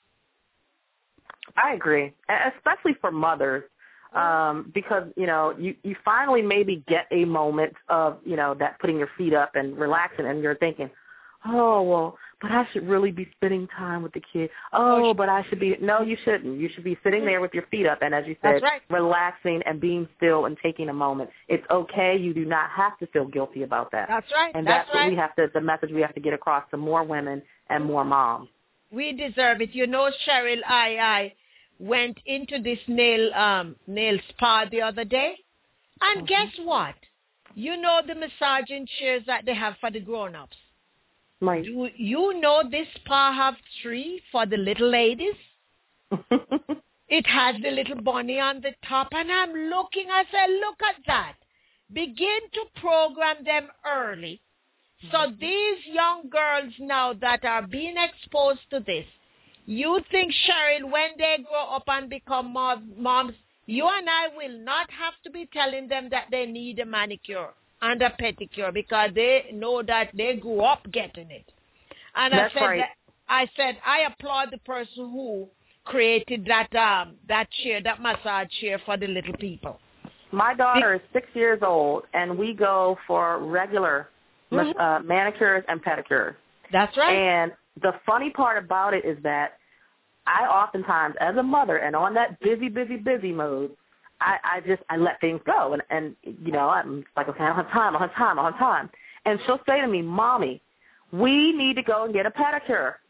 I agree, especially for mothers. Um, because, you know, you, you finally maybe get a moment of, you know, that putting your feet up and relaxing, and you're thinking, oh, well, but I should really be spending time with the kid. Oh, but I should be, no, you shouldn't. You should be sitting there with your feet up and, as you said, right. relaxing and being still and taking a moment. It's okay. You do not have to feel guilty about that. That's right. And that's, that's right. what we have to, the message we have to get across to more women and more moms. We deserve it. You know, Cheryl, I, I went into this nail um, nail spa the other day, and mm-hmm. guess what? You know the massaging chairs that they have for the grown-ups. Right. Do you know this spa have three for the little ladies? It has the little bunny on the top, and I'm looking, I said, look at that. Begin to program them early. So mm-hmm. these young girls now that are being exposed to this, you think, Cheryl, when they grow up and become moms, you and I will not have to be telling them that they need a manicure and a pedicure, because they know that they grew up getting it. And That's I said, right. that, I said, I applaud the person who created that um, that chair, that massage chair for the little people. My daughter is six years old, and we go for regular mm-hmm. uh, manicures and pedicures. That's right. And the funny part about it is that I oftentimes, as a mother, and on that busy, busy, busy mode, I, I just, I let things go. And, and, you know, I'm like, okay, I don't have time, I don't have time, I don't have time. And she'll say to me, Mommy, we need to go and get a pedicure.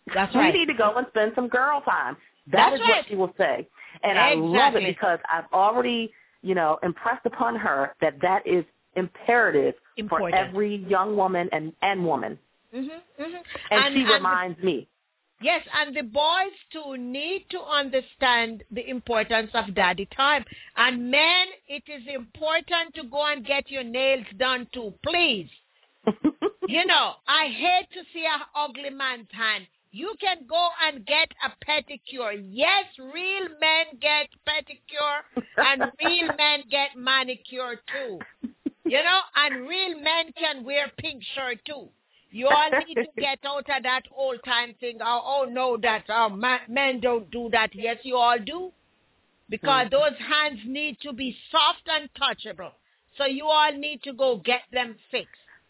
That's we right. need to go and spend some girl time. That That's is right. what she will say. And Exactly. I love it because I've already, you know, impressed upon her that that is imperative Important. for every young woman and, and woman. Mm-hmm, mm-hmm. And, and she and reminds the, me. Yes, and the boys too need to understand the importance of daddy time. And men, it is important to go and get your nails done too, please. You know, I hate to see an ugly man's hand. You can go and get a pedicure. Yes, real men get pedicure and real men get manicure too. You know, and real men can wear pink shirt too. You all need to get out of that old time thing. Oh, oh no, that uh, ma- men don't do that. Yes, you all do. Because mm-hmm. those hands need to be soft and touchable. So you all need to go get them fixed.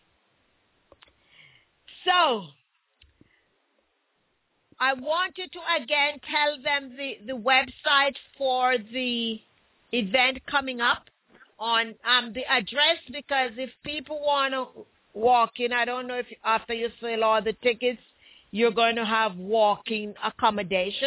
So, I want you to again tell them the, the website for the event coming up on um, the address, because if people want to walk in, I don't know if after you sell all the tickets, you're going to have walk-in accommodation.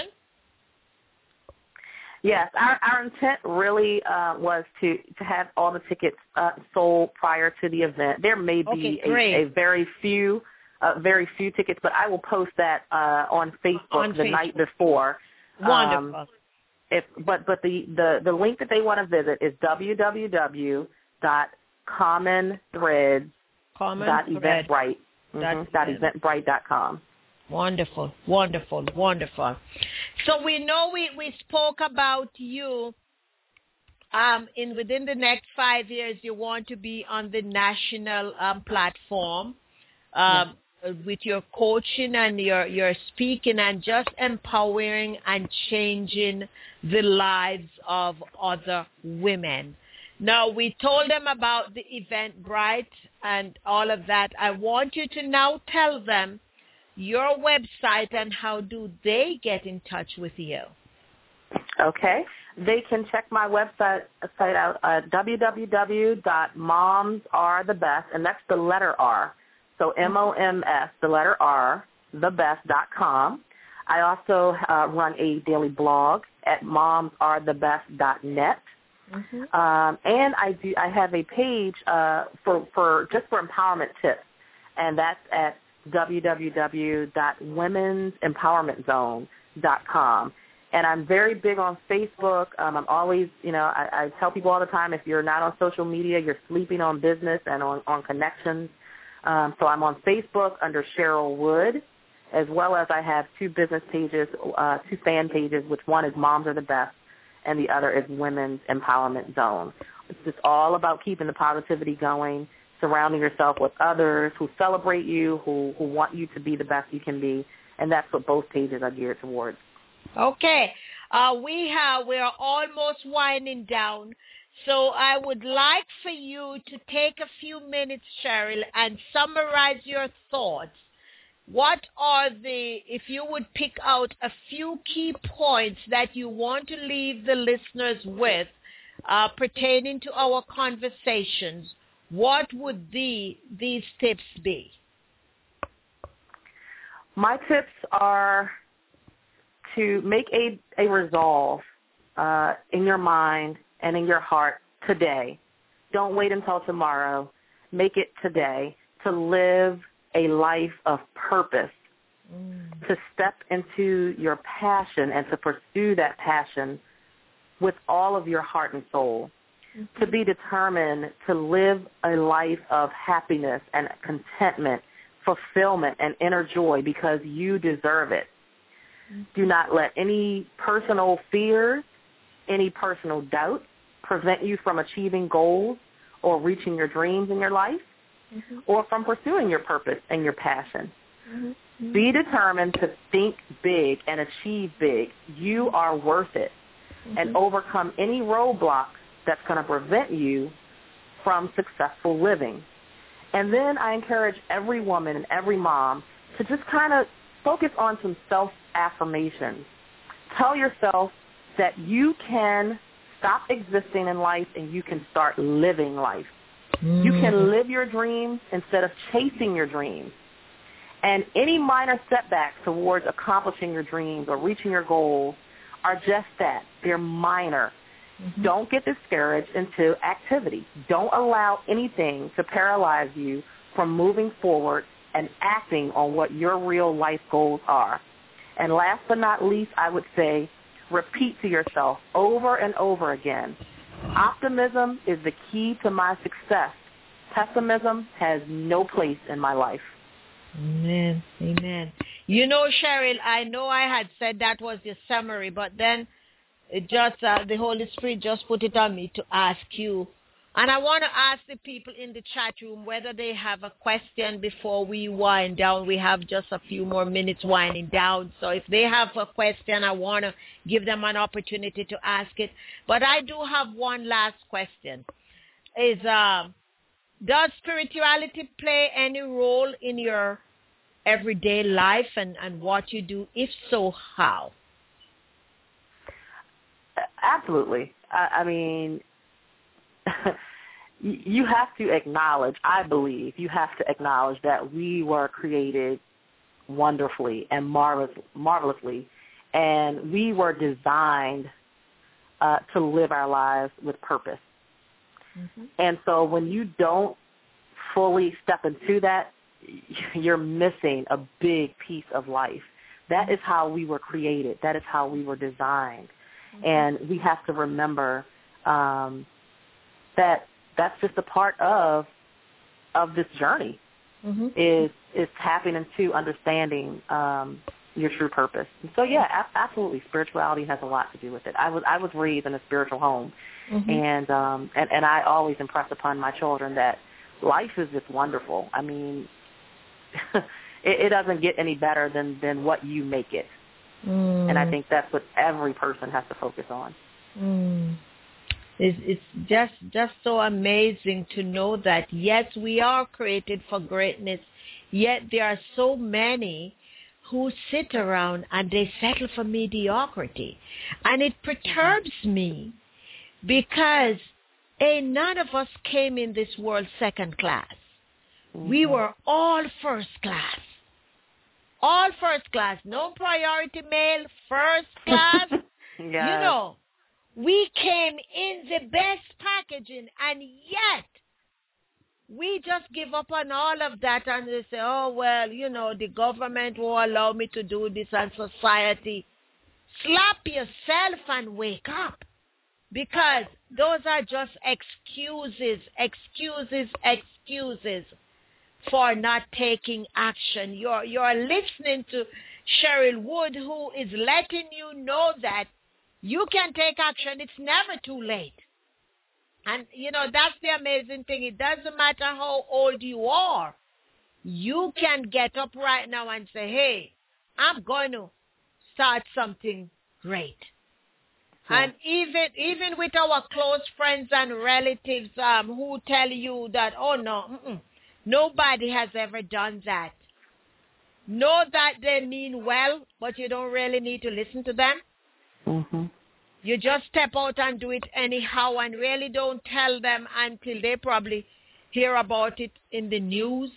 Yes, our, our intent really uh, was to, to have all the tickets uh, sold prior to the event. There may be okay, a, a very few Uh, very few tickets, but I will post that uh, on Facebook on the Facebook. night before. Wonderful. Um, if, but but the, the, the link that they want to visit is w w w dot common threads dot eventbrite dot eventbrite dot com. Wonderful, wonderful, wonderful. So we know we, we spoke about you. Um, in within the next five years, you want to be on the national um, platform. Um, yes. With your coaching and your, your speaking and just empowering and changing the lives of other women. Now, we told them about the Eventbrite and all of that. I want you to now tell them your website and how do they get in touch with you. Okay. They can check my website site out at w w w dot moms are the best, and that's the letter R. So M O M S, the letter R, the best dot com. I also uh, run a daily blog at moms are the best dot net. Mm-hmm. Um, and I do. I have a page uh, for, for just for empowerment tips, and that's at w w w dot women's empowerment zone dot com. And I'm very big on Facebook. Um, I'm always, you know, I, I tell people all the time, if you're not on social media, you're sleeping on business and on, on connections. Um, so I'm on Facebook under Cheryl Wood, as well as I have two business pages, uh, two fan pages, which one is Moms Are the Best, and the other is Women's Empowerment Zone. It's just all about keeping the positivity going, surrounding yourself with others who celebrate you, who, who want you to be the best you can be, and that's what both pages are geared towards. Okay. Uh, we have, we're almost winding down. So I would like for you to take a few minutes, Cheryl, and summarize your thoughts. What are the, if you would pick out a few key points that you want to leave the listeners with uh, pertaining to our conversations, what would the, these tips be? My tips are to make a, a resolve uh, in your mind and in your heart today. Don't wait until tomorrow. Make it today to live a life of purpose, mm. to step into your passion and to pursue that passion with all of your heart and soul, mm-hmm. to be determined to live a life of happiness and contentment, fulfillment, and inner joy because you deserve it. Mm-hmm. Do not let any personal fears, any personal doubt prevent you from achieving goals or reaching your dreams in your life, mm-hmm. or from pursuing your purpose and your passion. Mm-hmm. Be determined to think big and achieve big. You are worth it, mm-hmm. and overcome any roadblocks that's going to prevent you from successful living. And then I encourage every woman and every mom to just kind of focus on some self-affirmations. Tell yourself that you can stop existing in life and you can start living life. Mm. You can live your dreams instead of chasing your dreams. And any minor setbacks towards accomplishing your dreams or reaching your goals are just that. They're minor. Mm-hmm. Don't get discouraged into activity. Don't allow anything to paralyze you from moving forward and acting on what your real life goals are. And last but not least, I would say, repeat to yourself over and over again, optimism is the key to my success. Pessimism has no place in my life. Amen. Amen. You know, Cheryl, I know I had said that was your summary, but then it just uh, the Holy Spirit just put it on me to ask you. And I want to ask the people in the chat room whether they have a question before we wind down. We have just a few more minutes winding down. So if they have a question, I want to give them an opportunity to ask it. But I do have one last question. Is uh, does spirituality play any role in your everyday life and, and what you do? If so, how? Absolutely. I, I mean, you have to acknowledge, I believe, you have to acknowledge that we were created wonderfully and marvelous, marvelously, and we were designed uh, to live our lives with purpose. Mm-hmm. And so when you don't fully step into that, you're missing a big piece of life. That is how we were created. That is how we were designed. Mm-hmm. And we have to remember um, that that's just a part of of this journey, mm-hmm. is is tapping into understanding um, your true purpose. And so, yeah, a- absolutely, spirituality has a lot to do with it. I was I was raised in a spiritual home, mm-hmm. and, um, and and I always impress upon my children that life is just wonderful. I mean, it, it doesn't get any better than, than what you make it. Mm. And I think that's what every person has to focus on. Mm. It's, it's just just so amazing to know that, yes, we are created for greatness, yet there are so many who sit around and they settle for mediocrity. And it perturbs mm-hmm. me because eh, none of us came in this world second class. Mm-hmm. We were all first class. All first class. No priority mail, first class. Yes. You know, we came in the best packaging, and yet we just give up on all of that and they say, oh, well, you know, the government won't allow me to do this and society. Slap yourself and wake up, because those are just excuses, excuses, excuses for not taking action. You're, you're listening to Cheryl Wood, who is letting you know that you can take action. It's never too late. And, you know, that's the amazing thing. It doesn't matter how old you are. You can get up right now and say, hey, I'm going to start something great. Yeah. And even even with our close friends and relatives um, who tell you that, oh, no, mm-mm, nobody has ever done that. Know that they mean well, but you don't really need to listen to them. Mm-hmm. You just step out and do it anyhow and really don't tell them until they probably hear about it in the news.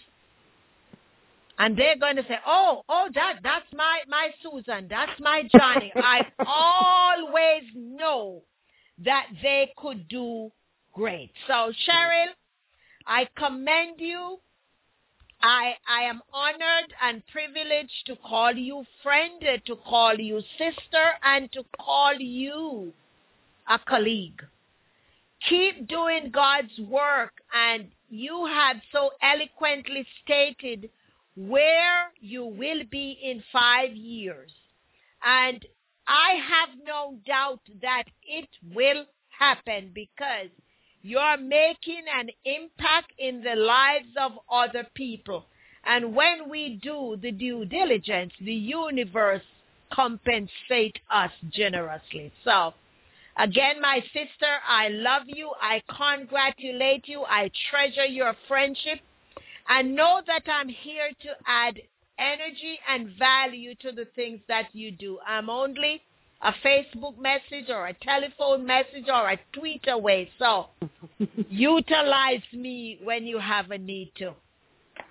And they're going to say, oh, oh, that that's my, my Susan, that's my Johnny. I always know that they could do great. So, Cheryl, I commend you. I I am honored and privileged to call you friend, to call you sister, and to call you a colleague. Keep doing God's work, and you have so eloquently stated where you will be in five years. And I have no doubt that it will happen, because you're making an impact in the lives of other people. And when we do the due diligence, the universe compensates us generously. So, again, my sister, I love you. I congratulate you. I treasure your friendship. And know that I'm here to add energy and value to the things that you do. I'm only a Facebook message or a telephone message or a tweet away. So utilize me when you have a need to.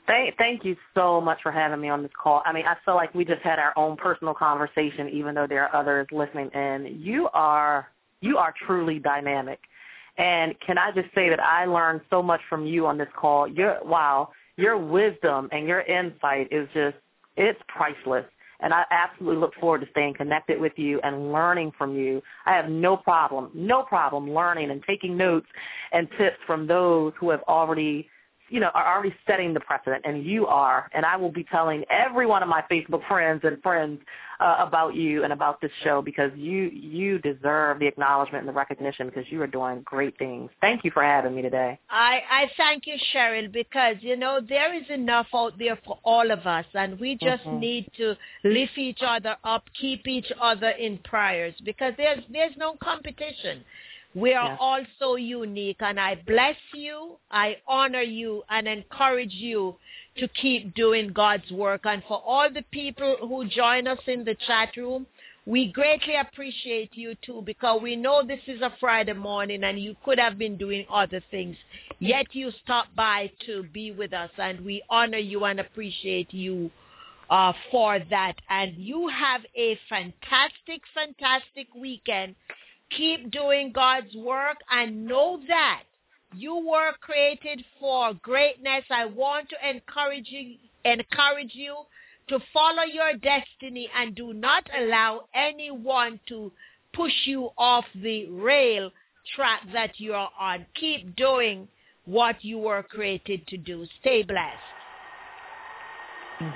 Thank, thank you so much for having me on this call. I mean, I feel like we just had our own personal conversation, even though there are others listening in. You are you are truly dynamic. And can I just say that I learned so much from you on this call. Your wow, your wisdom and your insight is just, it's priceless. And I absolutely look forward to staying connected with you and learning from you. I have no problem, no problem learning and taking notes and tips from those who have already, you know, are already setting the precedent, and you are. And I will be telling every one of my Facebook friends and friends uh, about you and about this show, because you you deserve the acknowledgement and the recognition, because you are doing great things. Thank you for having me today. I, I thank you, Cheryl, because, you know, there is enough out there for all of us, and we just mm-hmm. need to lift each other up, keep each other in prayers, because there's there's no competition. We are yes. all so unique, and I bless you, I honor you, and encourage you to keep doing God's work. And for all the people who join us in the chat room, we greatly appreciate you too, because we know this is a Friday morning and you could have been doing other things, yet you stopped by to be with us, and we honor you and appreciate you uh, for that. And you have a fantastic, fantastic weekend. Keep doing God's work, and know that you were created for greatness. I want to encourage you, encourage you to follow your destiny, and do not allow anyone to push you off the rail track that you're on. Keep doing what you were created to do. Stay blessed. Mm.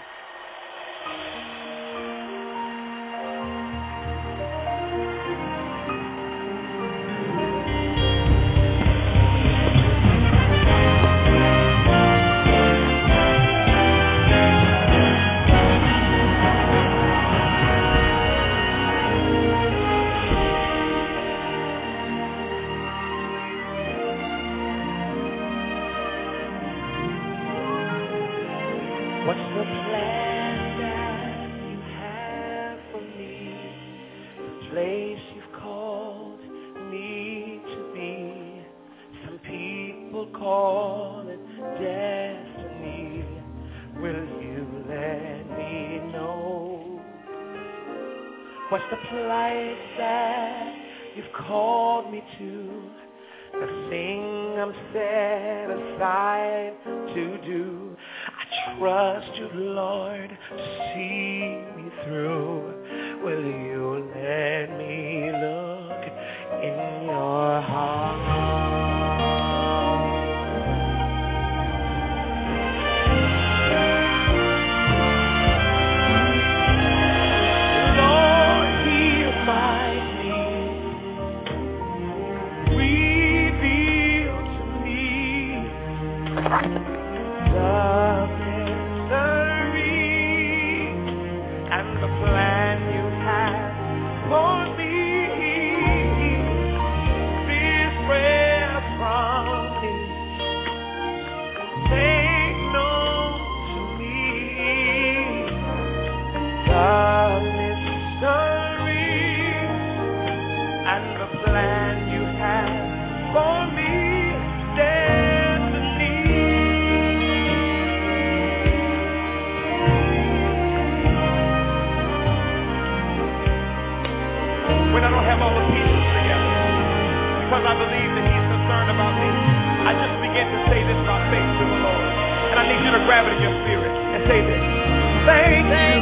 What's the place that you've called me to? The thing I'm set aside to do. I trust you, Lord, to see me through. Will you let me look in your heart? I believe that he's concerned about me. I just begin to say this by faith to the Lord. And I need you to grab it in your spirit and say this. Thank, Thank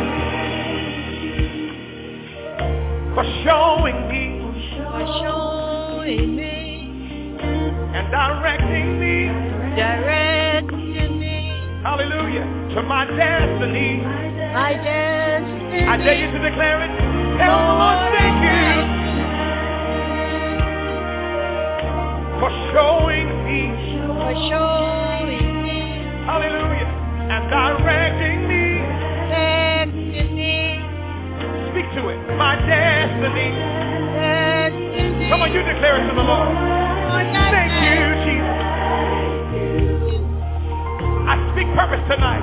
you for showing me, for showing me, and directing me, directing me, hallelujah, to my destiny, my destiny. I dare you to declare it. Tell the Lord, thank you. For showing me, for showing me, hallelujah, and directing me, directing me, speak to it, my destiny, destiny. Come on, you declare it to the Lord. Thank you, Jesus. I speak purpose tonight,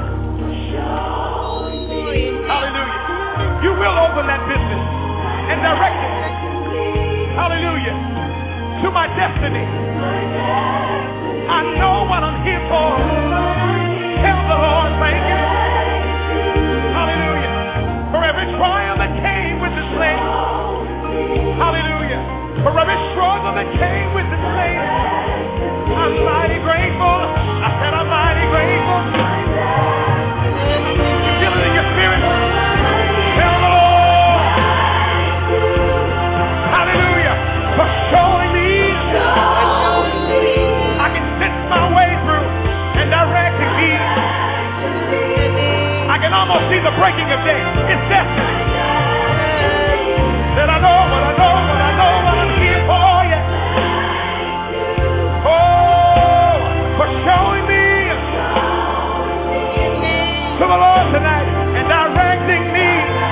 hallelujah. You will open that business and direct it, hallelujah, to my destiny. I know what I'm here for. Tell the that came with the slave. I'm mighty grateful. I said I'm mighty grateful. You feel it in your spirit? Tell the Lord. Hallelujah. For showing me I can sense my way through and directing me. I can almost see the breaking of day. It's destiny. That I know what I know, what I know, what I'm here for you. Oh, for showing me to the Lord tonight and directing me.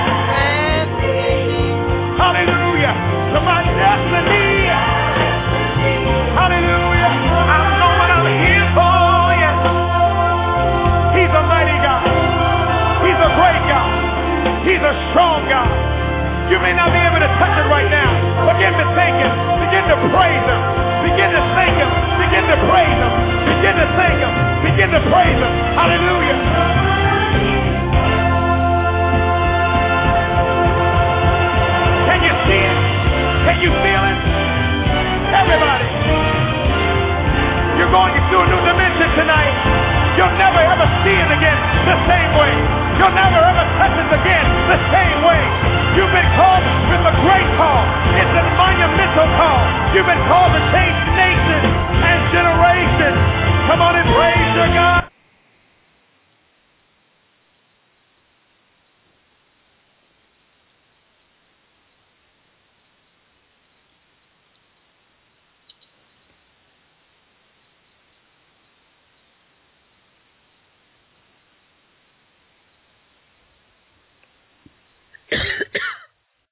Hallelujah. To my destiny. Hallelujah. I know what I'm here for you. He's a mighty God. He's a great God. He's a strong God. You may not be able to touch it right now. Begin to thank Him. Begin to praise Him. Begin to thank Him. Begin to praise Him. Begin to thank Him. Begin to praise Him. Hallelujah. Can you see it? Can you feel it? Everybody. You're going into a new dimension tonight. You'll never ever see it again the same way. You'll never ever touch it the